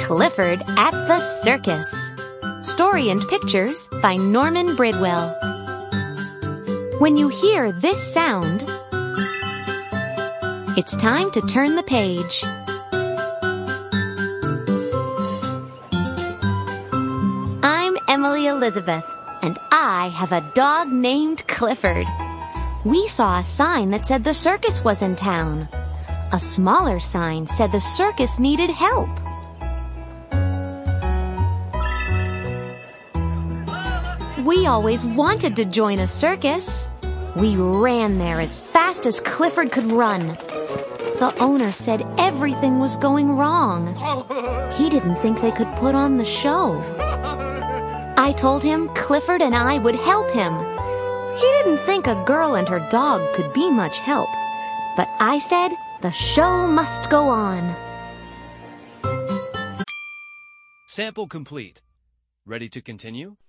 Clifford at the Circus. Story and pictures by Norman Bridwell. When you hear this sound, it's time to turn the page. I'm Emily Elizabeth, and I have a dog named Clifford. We saw a sign that said the circus was in town. A smaller sign said the circus needed help. We always wanted to join a circus. We ran there as fast as Clifford could run. The owner said everything was going wrong. He didn't think they could put on the show. I told him Clifford and I would help him. He didn't think a girl and her dog could be much help. But I said the show must go on. Sample complete. Ready to continue?